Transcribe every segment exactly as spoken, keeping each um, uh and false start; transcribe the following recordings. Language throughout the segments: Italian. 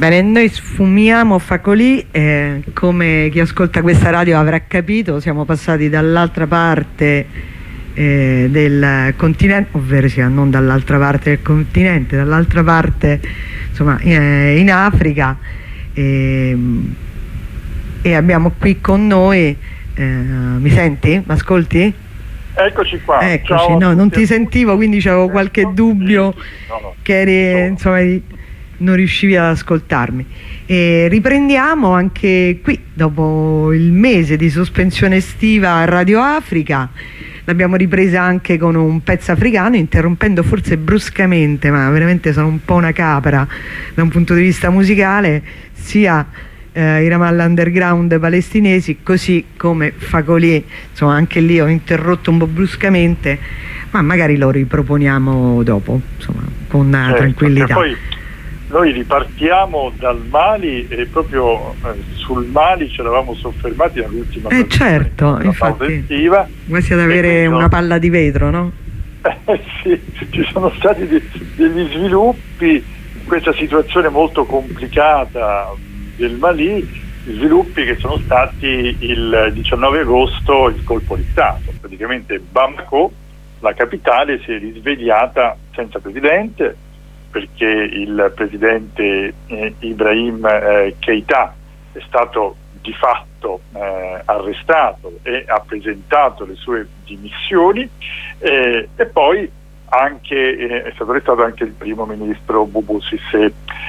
Bene, noi sfumiamo Facolì, eh, come chi ascolta questa radio avrà capito, siamo passati dall'altra parte eh, del continente, ovvero sia non dall'altra parte del continente, dall'altra parte, insomma, eh, in Africa, eh, e abbiamo qui con noi, eh, mi senti? Mi ascolti? Eccoci qua. Eccoci, ciao, no, non ti sentivo, quindi avevo qualche dubbio no, no, che eri, insomma, non riuscivi ad ascoltarmi. E riprendiamo anche qui, dopo il mese di sospensione estiva a Radio Africa, l'abbiamo ripresa anche con un pezzo africano, interrompendo forse bruscamente, ma veramente sono un po' una capra da un punto di vista musicale, sia eh, i Ramallah Underground palestinesi, così come Facolì. Insomma, anche lì ho interrotto un po' bruscamente, ma magari lo riproponiamo dopo, insomma, con certo, tranquillità. Poi noi ripartiamo dal Mali e proprio eh, sul Mali ci eravamo soffermati nell'ultima eh certo, infatti estiva, quasi ad avere una palla di vetro, no? Eh, sì, ci sono stati de degli sviluppi in questa situazione molto complicata del Mali, sviluppi che sono stati il diciannove agosto, il colpo di Stato. Praticamente Bamako, la capitale, si è risvegliata senza presidente, perché il presidente eh, Ibrahim eh, Keïta è stato di fatto eh, arrestato e ha presentato le sue dimissioni, eh, e poi anche, eh, è stato arrestato anche il primo ministro Boubou Cissé.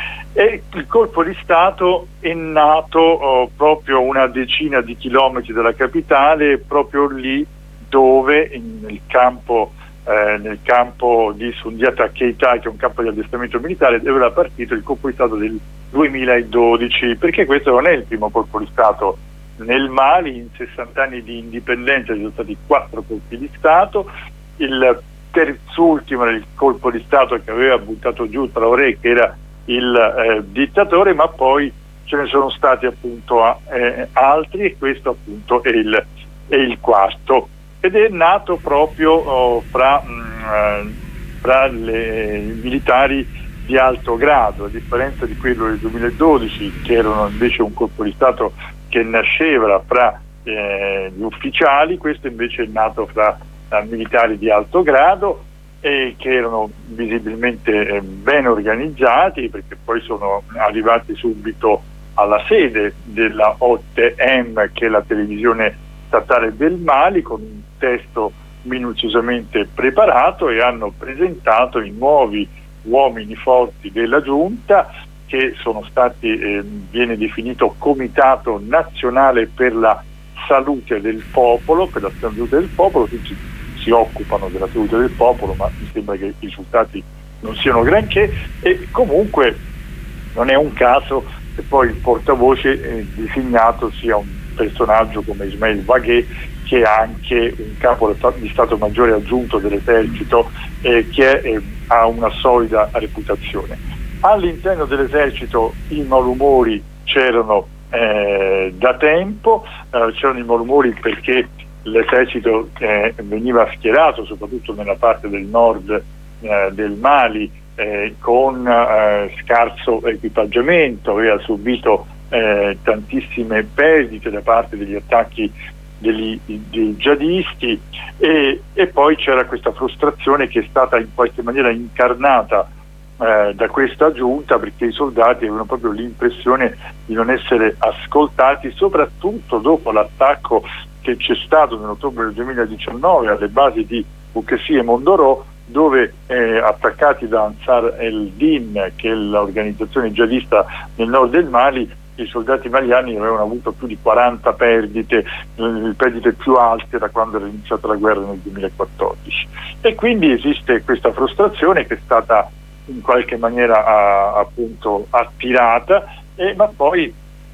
E il colpo di Stato è nato oh, proprio una decina di chilometri dalla capitale, proprio lì dove in, nel campo Eh, nel campo di Sundiata Keita, che è un campo di addestramento militare, dove era partito il colpo di Stato del duemiladodici, perché questo non è il primo colpo di Stato nel Mali. In sessanta anni di indipendenza ci sono stati quattro colpi di Stato, il terzultimo era il colpo di Stato che aveva buttato giù Traoré, che era il eh, dittatore, ma poi ce ne sono stati appunto eh, altri, e questo appunto è il, è il quarto. Ed è nato proprio oh, fra, mh, fra le, i militari di alto grado, a differenza di quello del duemiladodici, che erano invece un colpo di Stato che nasceva fra eh, gli ufficiali. Questo invece è nato fra eh, militari di alto grado, e che erano visibilmente eh, ben organizzati, perché poi sono arrivati subito alla sede della O T M, che è la televisione statale del Mali, con un testo minuziosamente preparato, e hanno presentato i nuovi uomini forti della giunta, che sono stati, eh, viene definito Comitato Nazionale per la Salute del Popolo, per la salute del popolo. Tutti si occupano della salute del popolo, ma mi sembra che i risultati non siano granché, e comunque non è un caso che poi il portavoce eh, designato sia un personaggio come Ismail Vaghe, che è anche un capo di Stato Maggiore aggiunto dell'esercito, eh, che eh, ha una solida reputazione. All'interno dell'esercito i malumori c'erano eh, da tempo, eh, c'erano i malumori perché l'esercito eh, veniva schierato soprattutto nella parte del nord eh, del Mali eh, con eh, scarso equipaggiamento, aveva subito eh, tantissime perdite da parte degli attacchi degli, dei jihadisti, e, e poi c'era questa frustrazione che è stata in qualche maniera incarnata eh, da questa giunta, perché i soldati avevano proprio l'impressione di non essere ascoltati, soprattutto dopo l'attacco che c'è stato nell'ottobre del duemiladiciannove alle basi di Boukhessi e Mondoro, dove eh, attaccati da Ansar el-Din, che è l'organizzazione jihadista nel nord del Mali, i soldati maliani avevano avuto più di quaranta perdite, le perdite più alte da quando era iniziata la guerra nel duemilaquattordici. E quindi esiste questa frustrazione che è stata in qualche maniera a, appunto attirata, e, ma poi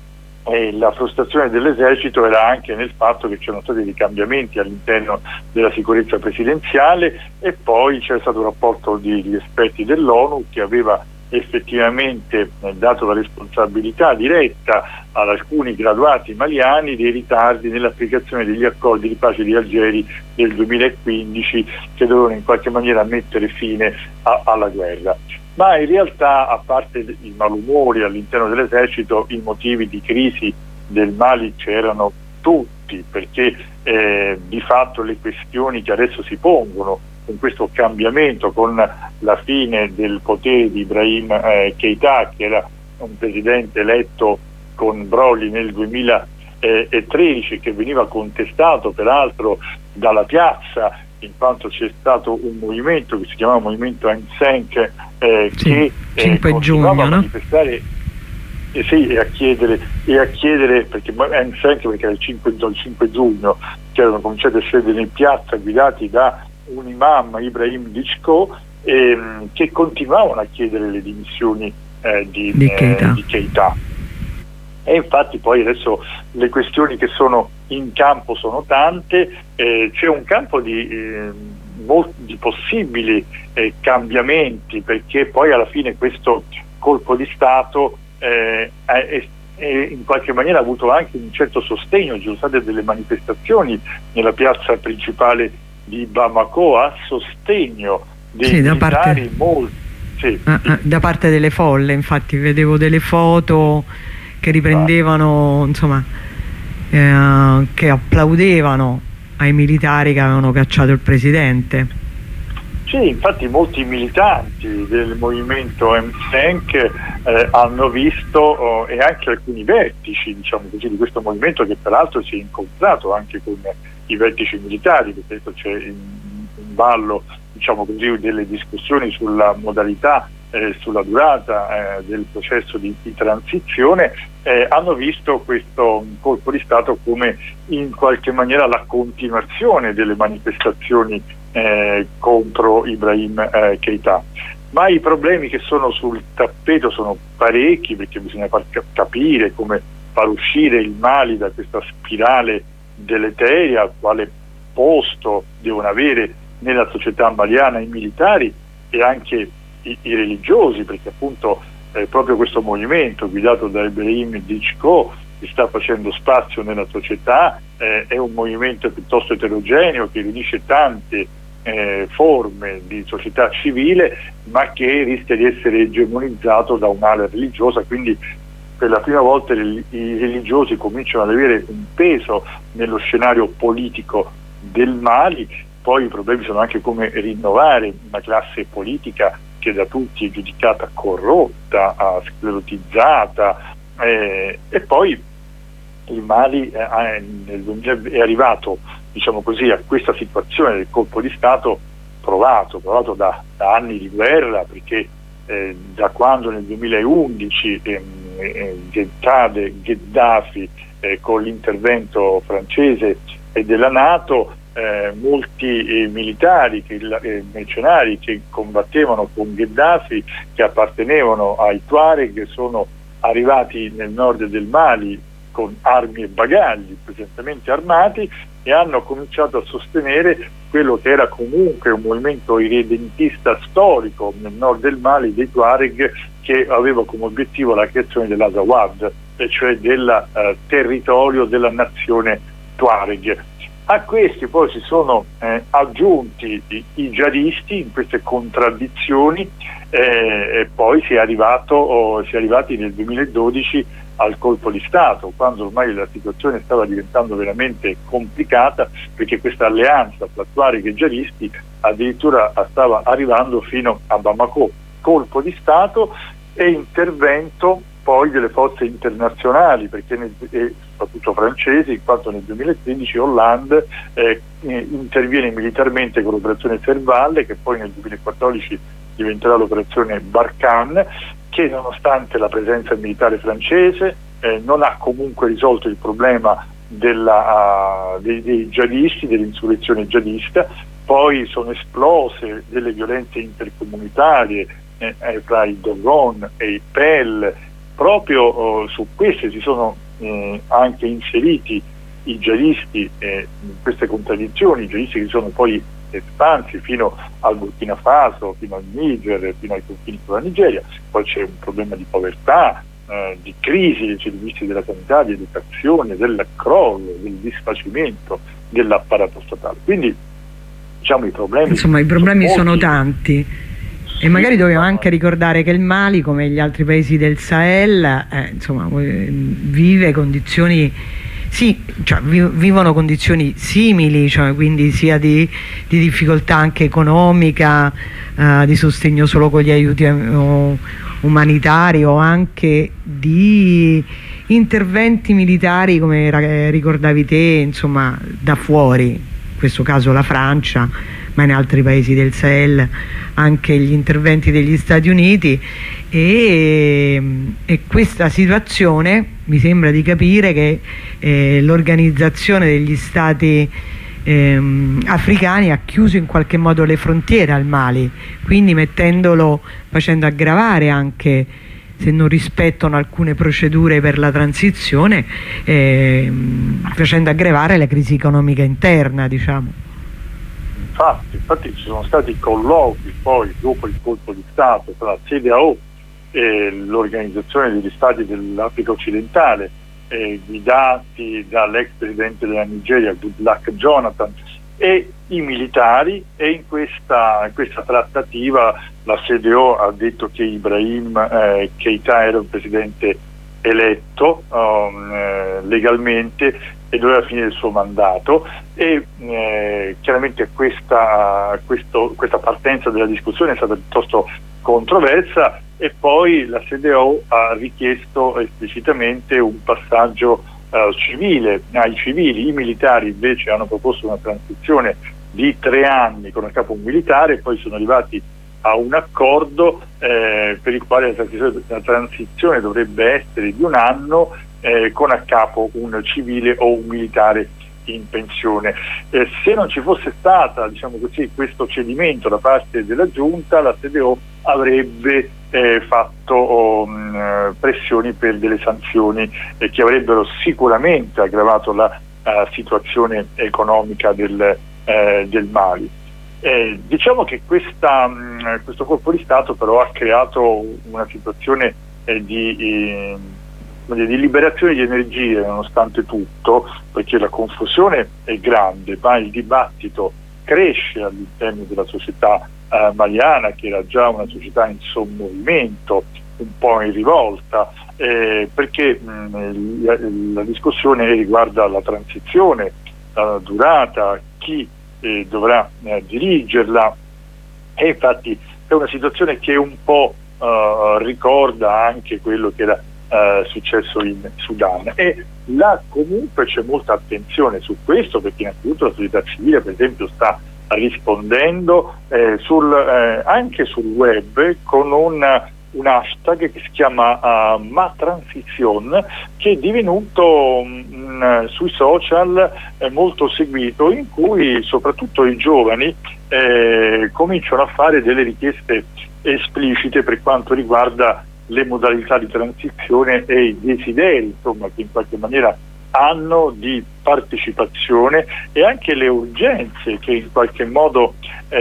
eh, la frustrazione dell'esercito era anche nel fatto che c'erano stati dei cambiamenti all'interno della sicurezza presidenziale, e poi c'era stato un rapporto degli esperti dell'ONU che aveva effettivamente eh, dato la responsabilità diretta ad alcuni graduati maliani dei ritardi nell'applicazione degli accordi di pace di Algeri del duemilaquindici, che dovevano in qualche maniera mettere fine a, alla guerra. ma in realtà, a parte i malumori all'interno dell'esercito, i motivi di crisi del Mali c'erano tutti, perché eh, di fatto le questioni che adesso si pongono con questo cambiamento, con la fine del potere di Ibrahim eh, Keïta, che era un presidente eletto con Broglie nel duemilatredici, che veniva contestato peraltro dalla piazza, in quanto c'è stato un movimento che si chiamava Movimento N cinque eh, sì, che eh, continuava a manifestare eh, sì, e a chiedere e a chiedere perché N cinque perché era il cinque, il cinque giugno che erano cominciati a scendere in piazza guidati da un imam, Ibrahim Dicko, ehm, che continuavano a chiedere le dimissioni eh, di, di Keïta. Eh, di Keïta. E infatti poi adesso le questioni che sono in campo sono tante, eh, c'è un campo di, eh, molti, di possibili eh, cambiamenti, perché poi alla fine questo colpo di Stato eh, è, è in qualche maniera ha avuto anche un certo sostegno. Ci sono state delle manifestazioni nella piazza principale di Bamako a sostegno dei sì, da militari, parte, molti, sì, ah, sì. Ah, da parte delle folle. Infatti vedevo delle foto che riprendevano, insomma, eh, che applaudevano ai militari che avevano cacciato il presidente. Sì, infatti molti militanti del movimento M cinque eh, hanno visto oh, e anche alcuni vertici, diciamo così, di questo movimento, che peraltro si è incontrato anche con i vertici militari, perché c'è in, in ballo, diciamo così, delle discussioni sulla modalità, eh, sulla durata eh, del processo di, di transizione, eh, hanno visto questo colpo di Stato come in qualche maniera la continuazione delle manifestazioni eh, contro Ibrahim eh, Keïta. Ma i problemi che sono sul tappeto sono parecchi, perché bisogna far capire come far uscire il Mali da questa spirale deleteria, quale posto devono avere nella società maliana i militari e anche i, i religiosi, perché appunto eh, proprio questo movimento guidato da Ibrahim Dicko che sta facendo spazio nella società, eh, è un movimento piuttosto eterogeneo che riunisce tante eh, forme di società civile, ma che rischia di essere egemonizzato da un'ala religiosa, quindi per la prima volta i religiosi cominciano ad avere un peso nello scenario politico del Mali. Poi i problemi sono anche come rinnovare una classe politica che da tutti è giudicata corrotta, sclerotizzata, eh, e poi il Mali eh, nel, è arrivato, diciamo così, a questa situazione del colpo di Stato provato, provato da, da anni di guerra, perché eh, da quando nel duemilaundici eh, eh, cade Gheddafi eh, con l'intervento francese e della NATO, Eh, molti eh, militari, che, eh, mercenari che combattevano con Gheddafi, che appartenevano ai Tuareg, sono arrivati nel nord del Mali con armi e bagagli pesantemente armati e hanno cominciato a sostenere quello che era comunque un movimento irredentista storico nel nord del Mali dei Tuareg, che aveva come obiettivo la creazione dell'Azawad, e cioè del eh, territorio della nazione Tuareg. A questi poi si sono eh, aggiunti i, i jihadisti in queste contraddizioni eh, e poi si è, arrivato, oh, si è arrivati nel duemiladodici al colpo di Stato, quando ormai la situazione stava diventando veramente complicata, perché questa alleanza tra Tuareg e jihadisti addirittura stava arrivando fino a Bamako. Colpo di Stato e intervento poi delle forze internazionali, perché nel, e soprattutto francesi, in quanto nel duemilatredici Hollande eh, interviene militarmente con l'operazione Serval, che poi nel duemilaquattordici diventerà l'operazione Barkhane, che nonostante la presenza militare francese eh, non ha comunque risolto il problema della, uh, dei, dei jihadisti, dell'insurrezione jihadista. Poi sono esplose delle violenze intercomunitarie eh, tra i Dogon e i Pel. Proprio oh, su queste si sono eh, anche inseriti i jihadisti eh, in queste contraddizioni, i jihadisti che sono poi espansi fino al Burkina Faso, fino al Niger, fino ai confini con la Nigeria. Poi c'è un problema di povertà, eh, di crisi dei servizi della sanità, di educazione, del crollo, del disfacimento dell'apparato statale. Quindi diciamo i problemi, insomma, i problemi sono, sono tanti. E magari dobbiamo anche ricordare che il Mali, come gli altri paesi del Sahel, eh, insomma, vive condizioni, sì, cioè, vivono condizioni simili, cioè, quindi sia di, di difficoltà anche economica, eh, di sostegno solo con gli aiuti eh, umanitari, o anche di interventi militari, come ricordavi te, insomma, da fuori, in questo caso la Francia, ma in altri paesi del Sahel anche gli interventi degli Stati Uniti, e, e questa situazione mi sembra di capire che eh, l'organizzazione degli Stati ehm, africani ha chiuso in qualche modo le frontiere al Mali, quindi mettendolo, facendo aggravare anche, se non rispettano alcune procedure per la transizione, eh, facendo aggravare la crisi economica interna, diciamo. Infatti, infatti ci sono stati colloqui poi dopo il colpo di Stato tra la C D A O e l'Organizzazione degli Stati dell'Africa Occidentale, eh, guidati dall'ex presidente della Nigeria Goodluck Jonathan e i militari, e in questa, in questa trattativa la C D A O ha detto che Ibrahim eh, Keita era un presidente eletto um, eh, legalmente e doveva finire il suo mandato, e eh, chiaramente questa, questo, questa partenza della discussione è stata piuttosto controversa, e poi la C D A O ha richiesto esplicitamente un passaggio eh, civile ai civili. I militari invece hanno proposto una transizione di tre anni con a capo un militare, e poi sono arrivati a un accordo eh, per il quale la transizione, la transizione dovrebbe essere di un anno, eh, con a capo un civile o un militare in pensione. Eh, se non ci fosse stata, diciamo così, questo cedimento da parte della giunta, la C D A O avrebbe eh, fatto um, pressioni per delle sanzioni eh, che avrebbero sicuramente aggravato la uh, situazione economica del, eh, del Mali. Eh, diciamo che questa, mh, questo colpo di Stato però ha creato una situazione eh, di, eh, di liberazione di energie nonostante tutto, perché la confusione è grande, ma il dibattito cresce all'interno della società eh, maliana, che era già una società in sommovimento, un po' in rivolta, eh, perché mh, la, la discussione riguarda la transizione, la durata, chi Eh, dovrà eh, dirigerla, e infatti è una situazione che un po' eh, ricorda anche quello che era eh, successo in Sudan, e là comunque c'è molta attenzione su questo, perché innanzitutto la società civile per esempio sta rispondendo eh, sul, eh, anche sul web con un un hashtag che si chiama uh, Ma Transizion, che è divenuto mh, sui social eh, molto seguito, in cui soprattutto i giovani eh, cominciano a fare delle richieste esplicite per quanto riguarda le modalità di transizione e i desideri, insomma, che in qualche maniera hanno di partecipazione, e anche le urgenze che in qualche modo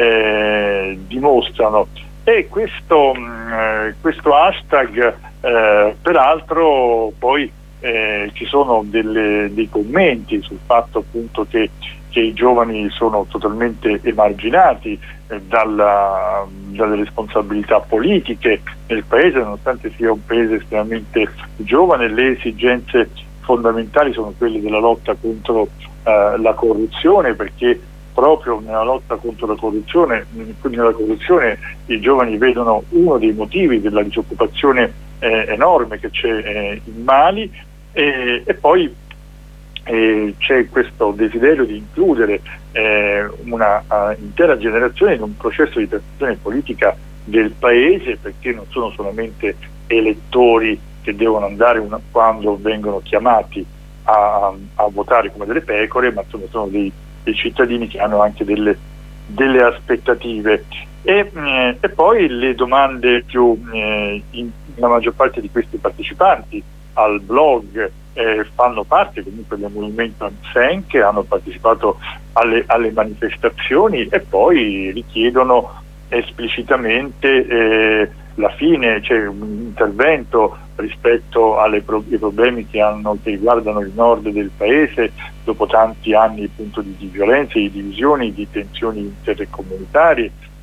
eh, dimostrano. E questo, mh, questo hashtag eh, peraltro poi eh, ci sono delle, dei commenti sul fatto appunto che, che i giovani sono totalmente emarginati eh, dalla, dalle responsabilità politiche nel paese, nonostante sia un paese estremamente giovane. Le esigenze fondamentali sono quelle della lotta contro eh, la corruzione, perché proprio nella lotta contro la corruzione, quindi nella corruzione i giovani vedono uno dei motivi della disoccupazione eh, enorme che c'è eh, in Mali, e, e poi eh, c'è questo desiderio di includere eh, una uh, intera generazione in un processo di transizione politica del paese, perché non sono solamente elettori che devono andare una, quando vengono chiamati a, a votare come delle pecore, ma sono, sono dei dei cittadini che hanno anche delle, delle aspettative, e, eh, e poi le domande più eh, in, la maggior parte di questi partecipanti al blog eh, fanno parte comunque del movimento Ansen, che hanno partecipato alle, alle manifestazioni, e poi richiedono esplicitamente eh, la fine, cioè un intervento rispetto ai pro problemi che, hanno, che riguardano il nord del paese dopo tanti anni appunto di, di violenze, di divisioni, di tensioni intercomunitarie,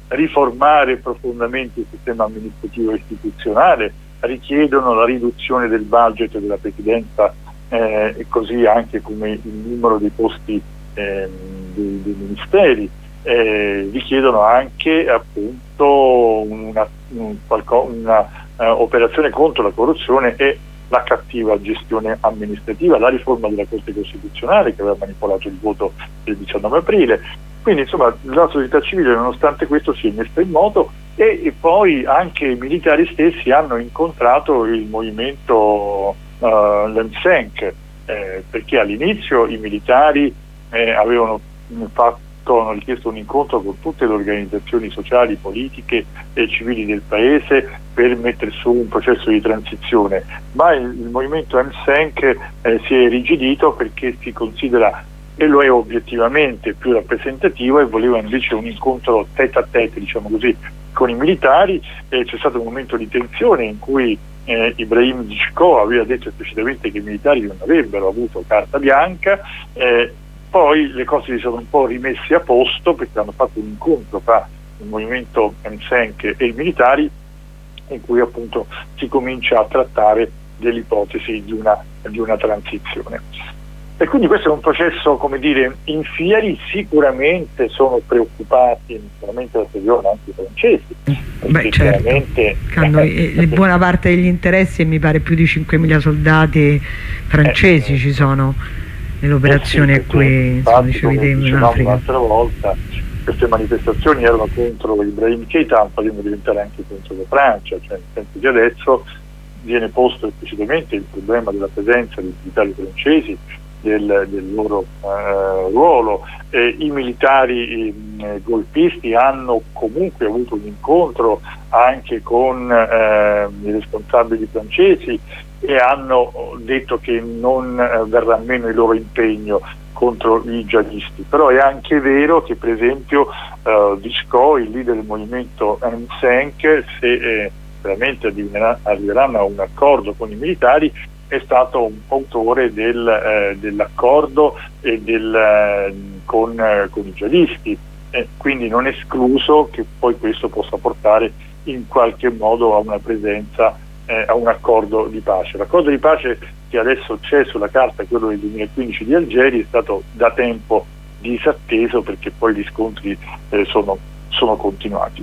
riformare profondamente il sistema amministrativo e istituzionale, richiedono la riduzione del budget della Presidenza eh, e così anche come il numero dei posti eh, dei, dei ministeri, eh, richiedono anche appunto una, un, una uh, operazione contro la corruzione e la cattiva gestione amministrativa, la riforma della Corte Costituzionale che aveva manipolato il voto del diciannove aprile. Quindi insomma la società civile nonostante questo si è messa in moto e, e poi anche i militari stessi hanno incontrato il movimento uh, l'M S E N C eh, perché all'inizio i militari eh, avevano fatto hanno richiesto un incontro con tutte le organizzazioni sociali, politiche e civili del paese per mettere su un processo di transizione, ma il, il movimento M S E N C eh, si è irrigidito perché si considera, e lo è obiettivamente, più rappresentativo e voleva invece un incontro tête à tête, diciamo così, con i militari. E c'è stato un momento di tensione in cui eh, Ibrahim Dicko aveva detto esplicitamente che i militari non avrebbero avuto carta bianca. eh, Poi le cose si sono un po' rimesse a posto perché hanno fatto un incontro tra il movimento M S E N C e i militari in cui appunto si comincia a trattare dell'ipotesi di una, di una transizione. E quindi questo è un processo, come dire, in fieri. Sicuramente sono preoccupati, non solamente la Sirione, ma anche i francesi. Beh, certo, hanno eh, le buona parte degli interessi e mi pare più di cinquemila soldati francesi eh, ci sono nell'operazione eh sì, a cui dicevi te in Africa. L'altra volta queste manifestazioni erano contro Ibrahim Keïta, potremmo diventare anche contro la Francia, cioè nel senso che adesso viene posto esplicitamente il problema della presenza dei militari francesi, del, del loro eh, ruolo. Eh, i militari eh, golpisti hanno comunque avuto un incontro anche con eh, i responsabili francesi e hanno detto che non eh, verrà meno il loro impegno contro i jihadisti. Però è anche vero che per esempio eh, Dicko, il leader del movimento M S E N C, se eh, veramente arriveranno a un accordo con i militari, è stato un autore del, eh, dell'accordo e del, eh, con, eh, con i jihadisti, eh, quindi non è escluso che poi questo possa portare in qualche modo a una presenza, eh, a un accordo di pace. L'accordo di pace che adesso c'è sulla carta, quello del duemilaquindici di Algeri, è stato da tempo disatteso perché poi gli scontri eh, sono, sono continuati.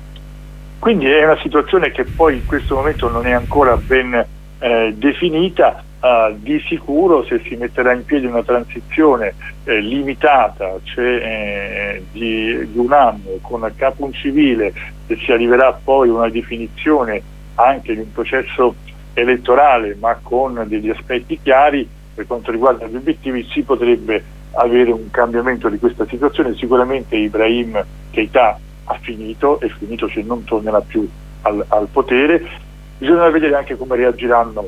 Quindi è una situazione che poi in questo momento non è ancora ben Eh, definita. Uh, di sicuro se si metterà in piedi una transizione eh, limitata, cioè eh, di, di un anno con a capo un civile, e si arriverà poi a una definizione anche di un processo elettorale ma con degli aspetti chiari per quanto riguarda gli obiettivi, si potrebbe avere un cambiamento di questa situazione. Sicuramente Ibrahim Keïta ha finito, è finito, cioè non tornerà più al, al potere. Bisogna vedere anche come reagiranno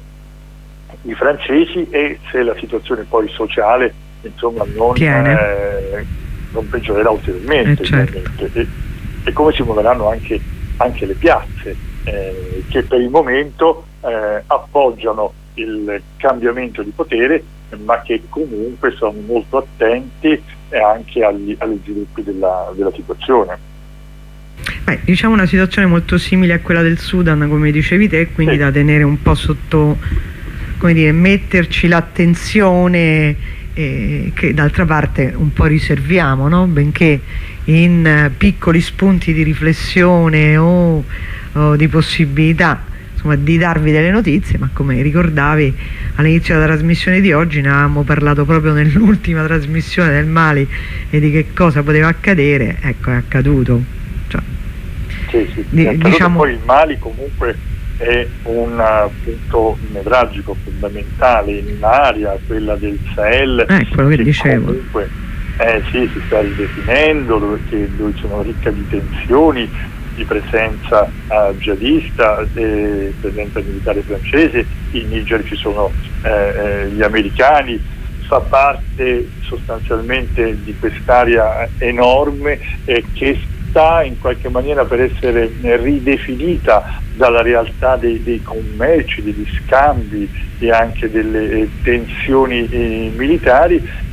i francesi e se la situazione poi sociale insomma non, eh, non peggiorerà ulteriormente, eh, certo. e, e come si muoveranno anche, anche le piazze eh, che per il momento eh, appoggiano il cambiamento di potere ma che comunque sono molto attenti anche agli, agli sviluppi della, della situazione. Beh, diciamo una situazione molto simile a quella del Sudan, come dicevi te, quindi sì, da tenere un po' sotto, come dire, metterci l'attenzione eh, che d'altra parte un po' riserviamo, no? Benché in eh, piccoli spunti di riflessione o, o di possibilità insomma di darvi delle notizie, ma come ricordavi all'inizio della trasmissione di oggi ne avevamo parlato proprio nell'ultima trasmissione del Mali e di che cosa poteva accadere. Ecco, è accaduto. Sì, sì, di, diciamo... Poi il Mali comunque è un punto nevralgico fondamentale in un'area, quella del Sahel, eh, quello che, che dicevo. Comunque eh, sì, si sta ridefinendo, dove, che, dove sono ricca di tensioni, di presenza uh, jihadista, eh, presenza militare francese. In Niger ci sono eh, eh, gli americani. Fa parte sostanzialmente di quest'area enorme eh, che sta in qualche maniera per essere ridefinita dalla realtà dei, dei commerci, degli scambi e anche delle eh, tensioni eh, militari,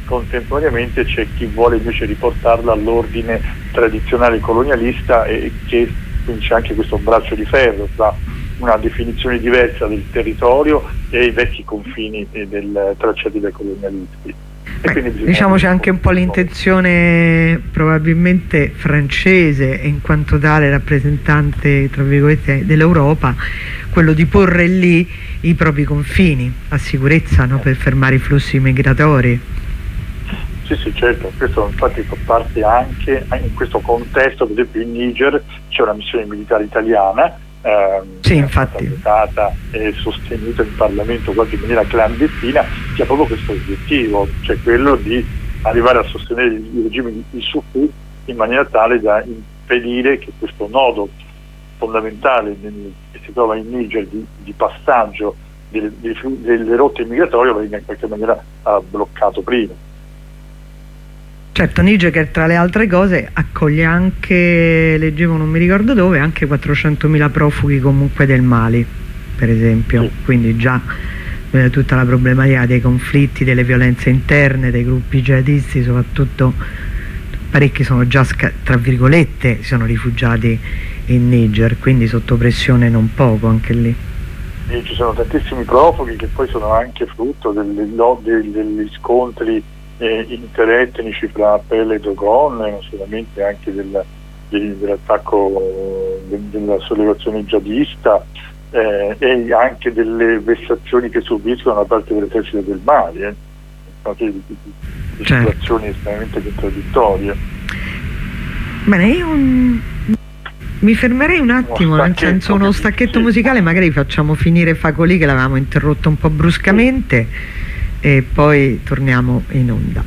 contemporaneamente c'è chi vuole invece riportarla all'ordine tradizionale colonialista, e che quindi c'è anche questo braccio di ferro tra una definizione diversa del territorio e i vecchi confini del, tracciati dai colonialisti. Beh, diciamo c'è anche un po' l'intenzione probabilmente francese, e in quanto tale rappresentante tra virgolette dell'Europa, quello di porre lì i propri confini a sicurezza, no? Per fermare i flussi migratori. Sì, sì, certo, questo infatti fa parte anche in questo contesto. Per esempio in Niger c'è una missione militare italiana, ehm, sì, infatti, che è stata e sostenuta in Parlamento quasi in maniera clandestina, che ha proprio questo obiettivo, cioè quello di arrivare a sostenere il regime di Issoufou in maniera tale da impedire che questo nodo fondamentale nel, che si trova in Niger di, di passaggio delle, delle rotte migratorie venga in qualche maniera uh, bloccato prima. Certo, Niger, che tra le altre cose accoglie anche, leggevo non mi ricordo dove, anche quattrocentomila profughi comunque del Mali, per esempio, sì. Quindi già eh, tutta la problematica dei conflitti, delle violenze interne, dei gruppi jihadisti, soprattutto parecchi sono già, tra virgolette, si sono rifugiati in Niger, quindi sotto pressione non poco anche lì. E ci sono tantissimi profughi che poi sono anche frutto delle, degli scontri Eh, interetnici fra Pelle e Dogon, e non solamente anche del, del, dell'attacco de, della sollevazione jihadista, eh, e anche delle vessazioni che subiscono da parte dell'esercito del Mali, eh. Di, di, di certo. Situazioni estremamente contraddittorie. Bene, io un... mi fermerei un attimo, nel senso uno stacchetto sì. musicale, magari facciamo finire Facolì che l'avevamo interrotto un po' bruscamente, sì. E poi torniamo in onda.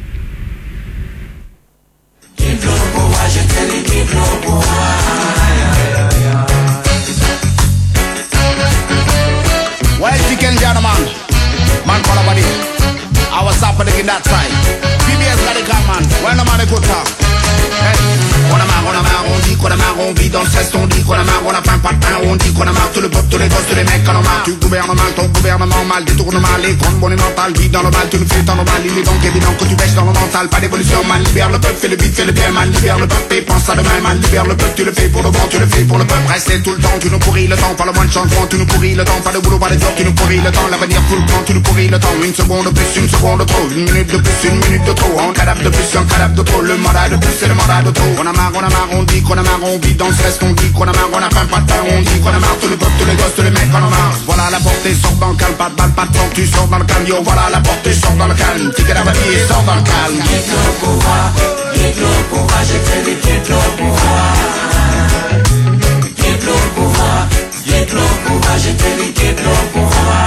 Well, chicken gentleman, man call about it. I was up in that side. B B S got it, man. When the man good talk. On a marre, on a marre, on dit qu'on a marre, on vit dans le stress, on dit qu'on a marre, on a faim, pas de pain, on dit qu'on a marre, tout le peuple, tous les gosses, tous les mecs en ont marre. Tu gouvernes mal, ton gouvernement mal, détourne mal, les grandes bonnes mentales, vivent dans le mal, tu nous fais tant de mal, il est donc évident que tu bêches dans le mental, pas d'évolution, man, libère le peuple, fais le vide, fais le bien, man, libère le peuple, et pense à demain, man, libère le peuple, tu le fais pour le bon, tu le fais pour le peuple, restez tout le temps, tu nous pourris le temps, pas le moins de changement, tu nous pourris le temps, pas de boulot, pas de job, tu nous pourris le temps, l'avenir tout le temps, tu nous pourris le temps, une seconde de plus, une seconde de trop, une minute de plus, une minute de trop, un cadavre de plus, un cadavre de trop, le mandat de plus, c'est le mandat de trop, on a marre, on a marre, on dit qu'on a marre, on vit dans le stress, on dit qu'on a marre, on a faim, pas de pain, on dit qu'on a marre, tout le peuple, tous les gosses, tous les mecs en ont marre. Voilà la portée, sors dans le calme, pas de balle, pas de temps, tu sors dans le calme, yo, voilà la portée, sors dans le calme, tic et la babille, sors dans le calme. Quitte le pouvoir, quitte le pouvoir, j'ai fait des quitte le pouvoir. Quitte le pouvoir, quitte le pouvoir, j'ai fait des quitte le pouvoir.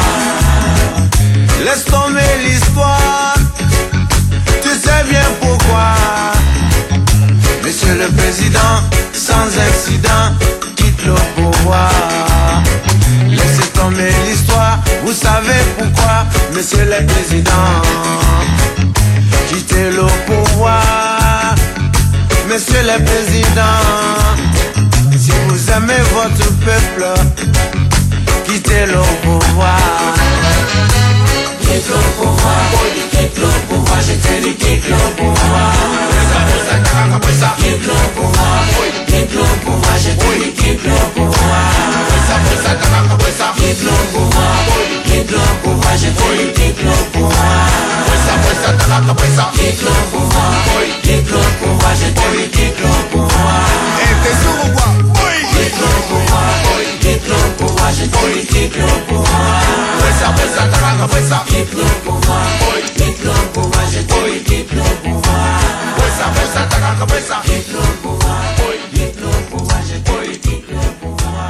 Laisse tomber l'histoire, tu sais bien pourquoi. Monsieur le Président, sans accident, quitte le pouvoir. Laissez tomber l'histoire, vous savez pourquoi. Monsieur le Président, quittez le pouvoir. Monsieur le Président, si vous aimez votre peuple, quittez le pouvoir. Quitte le pouvoir, quitte le pouvoir, j'ai dit quitte le pouvoir. Quitte le pouvoir, quitte le pouvoir, j'ai dit quitte le pouvoir. Quitte le pouvoir, quitte le pouvoir, j'ai dit quitte le pouvoir. Quitte le pouvoir, quitte le pouvoir, j'ai dit quitte le pouvoir. Quitte le pouvoir, quitte le pouvoir, j'ai dit quitte le pouvoir. Quitte le pouvoir, quitte le pouvoir, j'ai dit quitte le pouvoir. Quitte le pouvoir, quitte le pouvoir, j'ai dit quitte le pouvoir.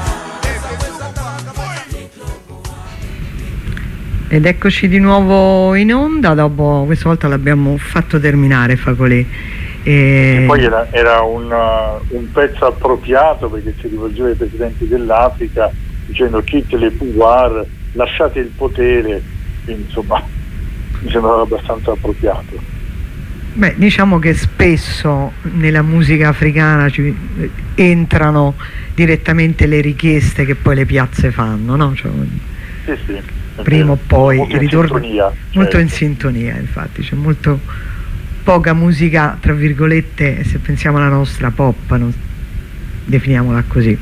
Ed eccoci di nuovo in onda, dopo questa volta l'abbiamo fatto terminare Facolì. E... E poi era, era un, uh, un pezzo appropriato, perché si rivolgeva ai presidenti dell'Africa dicendo quitte le pouvoir, lasciate il potere, quindi insomma mi sembrava abbastanza appropriato. Beh, diciamo che spesso nella musica africana ci entrano direttamente le richieste che poi le piazze fanno, no? Cioè, sì, sì, prima o poi molto ritorno in sintonia, molto certo. in sintonia, infatti c'è molto, poca musica, tra virgolette, se pensiamo alla nostra pop, no? Definiamola così.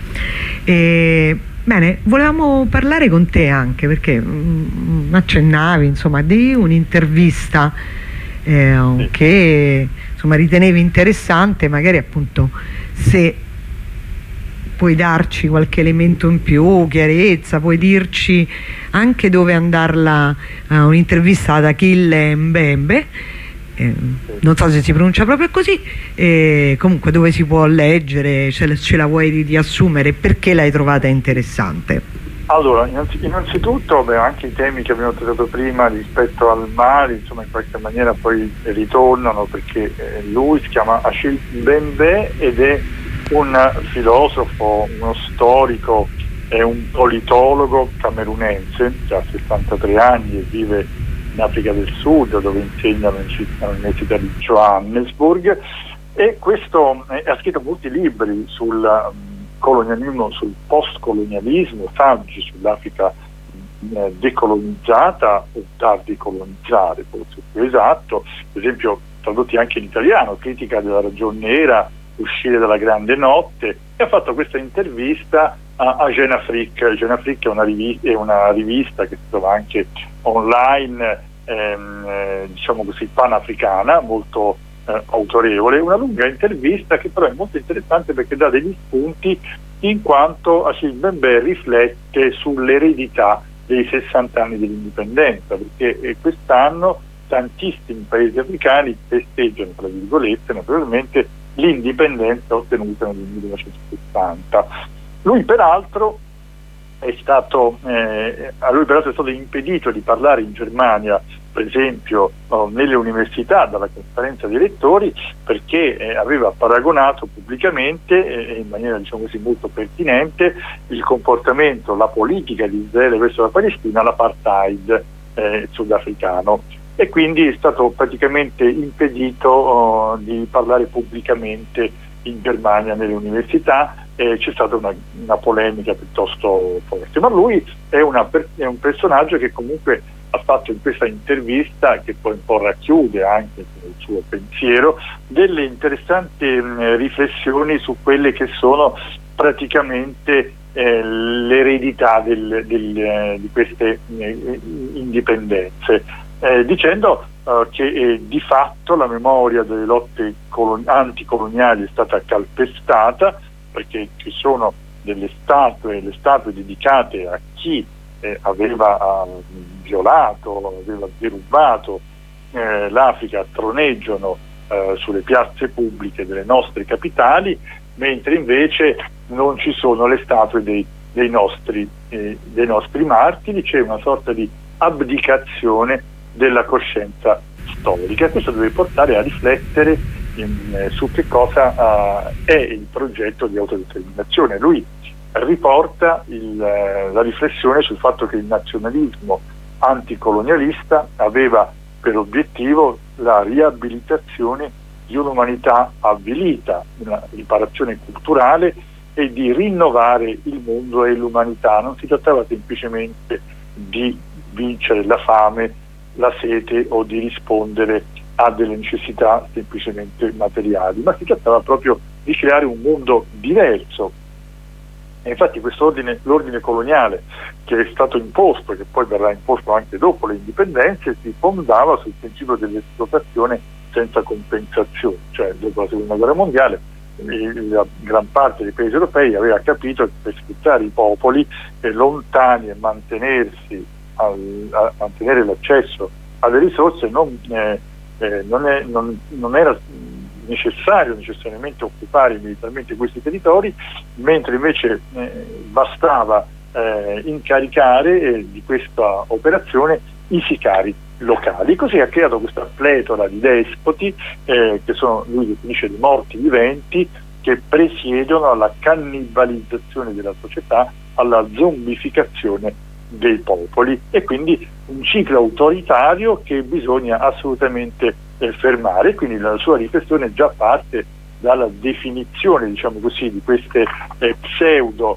E, bene, volevamo parlare con te anche perché mh, accennavi insomma di un'intervista eh, sì. che insomma ritenevi interessante, magari appunto se puoi darci qualche elemento in più, chiarezza, puoi dirci anche dove andarla, uh, un'intervista ad Achille Mbembe, eh, non so se si pronuncia proprio così, eh, comunque dove si può leggere, ce, ce la vuoi riassumere, perché l'hai trovata interessante? Allora, innanzitutto beh, anche i temi che abbiamo trattato prima rispetto al mare, insomma in qualche maniera poi ritornano, perché eh, lui si chiama Achille Mbembe ed è un filosofo, uno storico e un politologo camerunense che ha sessantatré anni e vive in Africa del Sud, dove insegna all'Università di Johannesburg, e questo eh, ha scritto molti libri sul um, colonialismo, sul postcolonialismo, saggi sull'Africa eh, decolonizzata o da decolonizzare, forse più esatto, per esempio tradotti anche in italiano, Critica della ragion nera, Uscire dalla grande notte, e ha fatto questa intervista a, a Jeune Afrique. Jeune Afrique è una, rivista, è una rivista che si trova anche online, ehm, eh, diciamo così, panafricana, molto eh, autorevole, una lunga intervista che però è molto interessante perché dà degli spunti, in quanto Achille Mbembe riflette sull'eredità dei sessanta anni dell'indipendenza, perché eh, quest'anno tantissimi paesi africani festeggiano, tra virgolette, naturalmente, l'indipendenza ottenuta nel millenovecentosessanta. Lui peraltro è stato eh, a lui peraltro è stato impedito di parlare in Germania, per esempio oh, nelle università, dalla conferenza dei rettori, perché eh, aveva paragonato pubblicamente e eh, in maniera diciamo così molto pertinente il comportamento, la politica di Israele verso la Palestina all'apartheid eh, sudafricano, e quindi è stato praticamente impedito oh, di parlare pubblicamente in Germania nelle università. Eh, c'è stata una, una polemica piuttosto forte, ma lui è, una, è un personaggio che comunque ha fatto in questa intervista, che poi un po' racchiude anche il suo pensiero, delle interessanti mh, riflessioni su quelle che sono praticamente eh, l'eredità del, del, eh, di queste eh, indipendenze. Eh, dicendo uh, che eh, di fatto la memoria delle lotte colon- anticoloniali è stata calpestata, perché ci sono delle statue, le statue dedicate a chi eh, aveva uh, violato, aveva derubato eh, l'Africa, troneggiano uh, sulle piazze pubbliche delle nostre capitali, mentre invece non ci sono le statue dei, dei, nostri, eh, dei nostri martiri. C'è una sorta di abdicazione della coscienza storica. Questo deve portare a riflettere in, eh, su che cosa uh, è il progetto di autodeterminazione. Lui riporta il, eh, la riflessione sul fatto che il nazionalismo anticolonialista aveva per obiettivo la riabilitazione di un'umanità avvilita, una riparazione culturale e di rinnovare il mondo e l'umanità. Non si trattava semplicemente di vincere la fame, la sete o di rispondere a delle necessità semplicemente materiali, ma si trattava proprio di creare un mondo diverso. E infatti questo ordine, l'ordine coloniale che è stato imposto, che poi verrà imposto anche dopo le indipendenze, si fondava sul principio dell'esplotazione senza compensazione, cioè dopo la seconda guerra mondiale la gran parte dei paesi europei aveva capito che per sfruttare i popoli eh, lontani e mantenersi Al, a mantenere l'accesso alle risorse non, eh, eh, non, è, non, non era necessario necessariamente occupare militarmente questi territori, mentre invece eh, bastava eh, incaricare eh, di questa operazione i sicari locali. Così ha creato questa pletora di despoti eh, che sono, lui definisce, di morti viventi, che presiedono alla cannibalizzazione della società, alla zombificazione dei popoli, e quindi un ciclo autoritario che bisogna assolutamente eh, fermare. Quindi la sua riflessione già parte dalla definizione, diciamo così, di queste eh, pseudo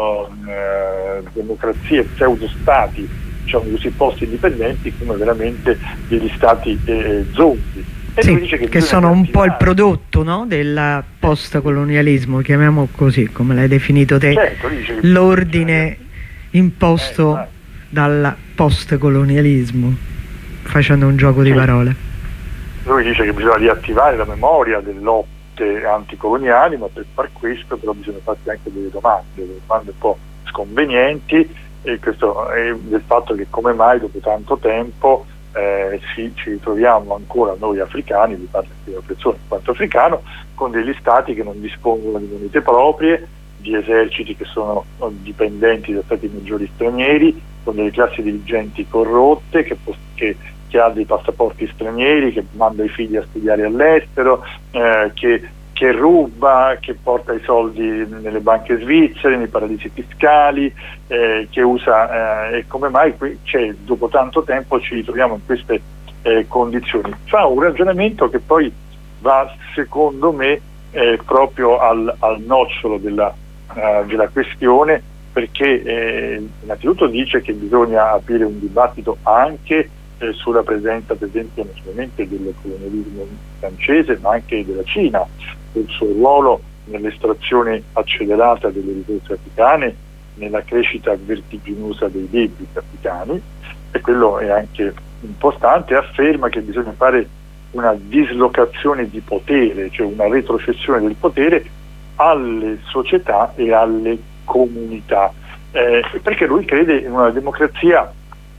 eh, democrazie, pseudo stati, diciamo così, post indipendenti, come veramente degli stati eh, zombie. E sì, dice che, che sono un po' il prodotto, no, del post-colonialismo, chiamiamo così, come l'hai definito te, certo, l'ordine imposto eh, dal post-colonialismo, facendo un gioco sì. di parole. Lui dice che bisogna riattivare la memoria delle lotte anticoloniali, ma per far questo però bisogna farsi anche delle domande, delle domande un po' sconvenienti, e questo è del fatto che come mai dopo tanto tempo Eh, sì, ci ritroviamo ancora noi africani, vi parlo di una persona in quanto africano, con degli stati che non dispongono di monete proprie, di eserciti che sono dipendenti da stati maggiori stranieri, con delle classi dirigenti corrotte, che, che, che ha dei passaporti stranieri, che manda i figli a studiare all'estero, eh, che, che ruba, che porta i soldi nelle banche svizzere, nei paradisi fiscali, eh, che usa, eh, e come mai qui, cioè, dopo tanto tempo ci ritroviamo in queste eh, condizioni. Fa un ragionamento che poi va, secondo me, eh, proprio al, al nocciolo della, uh, della questione, perché eh, innanzitutto dice che bisogna aprire un dibattito anche eh, sulla presenza, per esempio, non solamente del colonialismo francese, ma anche della Cina, il suo ruolo nell'estrazione accelerata delle risorse africane, nella crescita vertiginosa dei debiti africani, e quello è anche importante. Afferma che bisogna fare una dislocazione di potere, cioè una retrocessione del potere alle società e alle comunità, eh, perché lui crede in una democrazia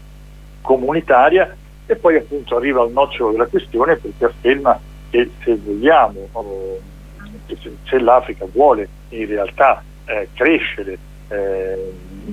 comunitaria. E poi appunto arriva al nocciolo della questione, perché afferma che se vogliamo oh, se l'Africa vuole in realtà eh, crescere eh,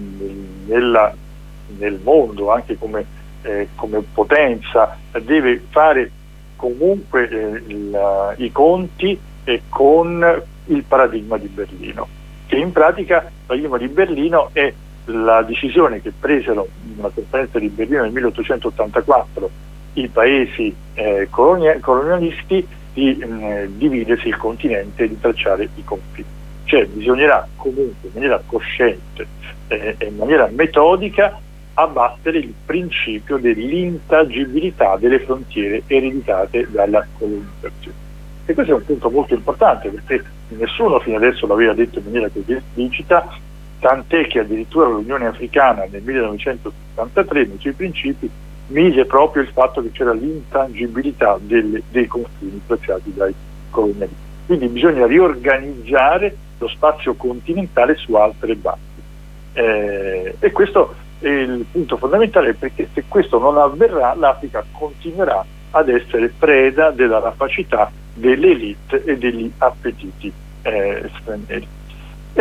nella, nel mondo anche come, eh, come potenza, deve fare comunque eh, il, i conti eh, con il paradigma di Berlino, che in pratica il paradigma di Berlino è la decisione che presero in una conferenza di Berlino nel milleottocentottantaquattro i paesi eh, colonia- colonialisti di eh, dividersi il continente e di tracciare i confini. Cioè bisognerà comunque in maniera cosciente e eh, in maniera metodica abbattere il principio dell'intangibilità delle frontiere ereditate dalla colonizzazione. E questo è un punto molto importante, perché nessuno fino adesso l'aveva detto in maniera così esplicita, tant'è che addirittura l'Unione Africana nel millenovecentottantatré nei suoi principi mise proprio il fatto che c'era l'intangibilità delle, dei confini tracciati dai colonialisti. Quindi bisogna riorganizzare lo spazio continentale su altre basi. Eh, e questo è il punto fondamentale, perché se questo non avverrà l'Africa continuerà ad essere preda della rapacità delle elite e degli appetiti eh, stranieri. E,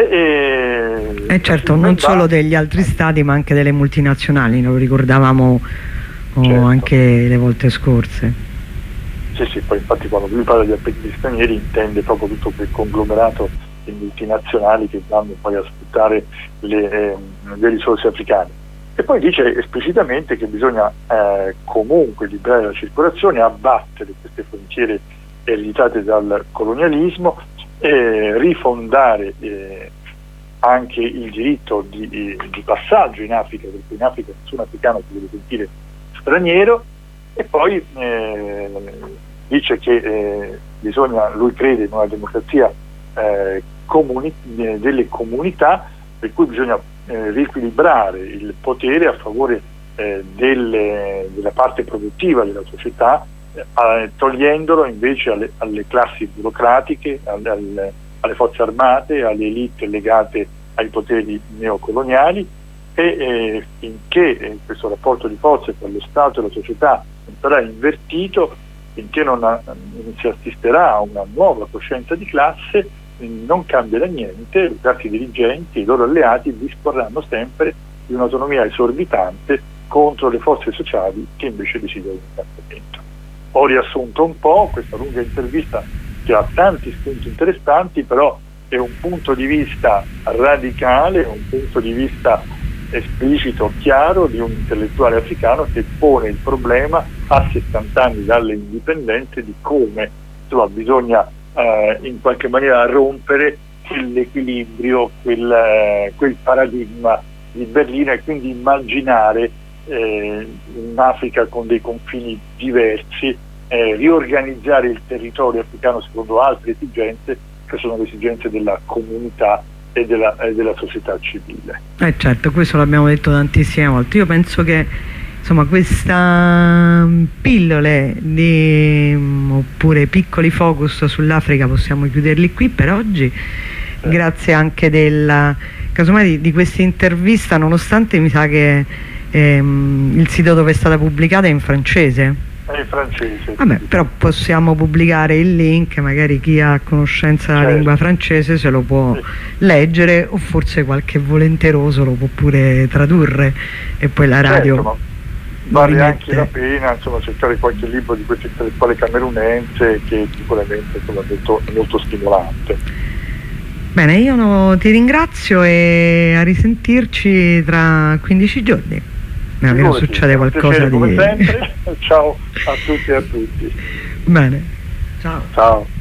e, e certo, non solo degli altri stati ma anche delle multinazionali, lo ricordavamo oh, certo. anche le volte scorse. Sì, sì, poi infatti quando lui parla di appetiti stranieri intende proprio tutto quel conglomerato di multinazionali che vanno poi a sfruttare le, eh, le risorse africane. E poi dice esplicitamente che bisogna eh, comunque liberare la circolazione, abbattere queste frontiere ereditate dal colonialismo, eh, rifondare eh, anche il diritto di, di passaggio in Africa, perché in Africa nessun africano si deve sentire straniero. E poi eh, dice che eh, bisogna, lui crede in una democrazia eh, comuni, eh, delle comunità, per cui bisogna eh, riequilibrare il potere a favore eh, delle, della parte produttiva della società, eh, togliendolo invece alle, alle classi burocratiche, alle, alle, alle forze armate, alle elite legate ai poteri neocoloniali, e eh, finché eh, questo rapporto di forze tra lo Stato e la società non sarà invertito, finché non, ha, non si assisterà a una nuova coscienza di classe, non cambierà niente. Le classi dirigenti e i loro alleati disporranno sempre di un'autonomia esorbitante contro le forze sociali che invece decidono il cambiamento. Ho riassunto un po' questa lunga intervista che ha tanti spunti interessanti, però è un punto di vista radicale, un punto di vista esplicito, chiaro, di un intellettuale africano che pone il problema a settanta anni dalle indipendenze di come insomma, bisogna eh, in qualche maniera rompere quell'equilibrio, quel, eh, quel paradigma di Berlino, e quindi immaginare eh, un'Africa con dei confini diversi eh, riorganizzare il territorio africano secondo altre esigenze, che sono le esigenze della comunità e della, e della società civile. Eh certo, questo l'abbiamo detto tantissime volte. Io penso che insomma questa pillole di, oppure piccoli focus sull'Africa possiamo chiuderli qui per oggi, eh. grazie anche della casomai di, di questa intervista, nonostante mi sa che ehm, il sito dove è stata pubblicata è in francese. È in francese. Vabbè, però possiamo pubblicare il link, magari chi ha conoscenza della certo. lingua francese se lo può sì. leggere, o forse qualche volenteroso lo può pure tradurre e poi la radio certo, vale anche la pena insomma cercare qualche libro di questo intellettuale camerunense che sicuramente insomma, è molto, molto stimolante. Bene, io no, ti ringrazio e a risentirci tra quindici giorni. Almeno succede qualcosa di... come sempre. Ciao a tutti e a tutti. Bene, ciao. Ciao.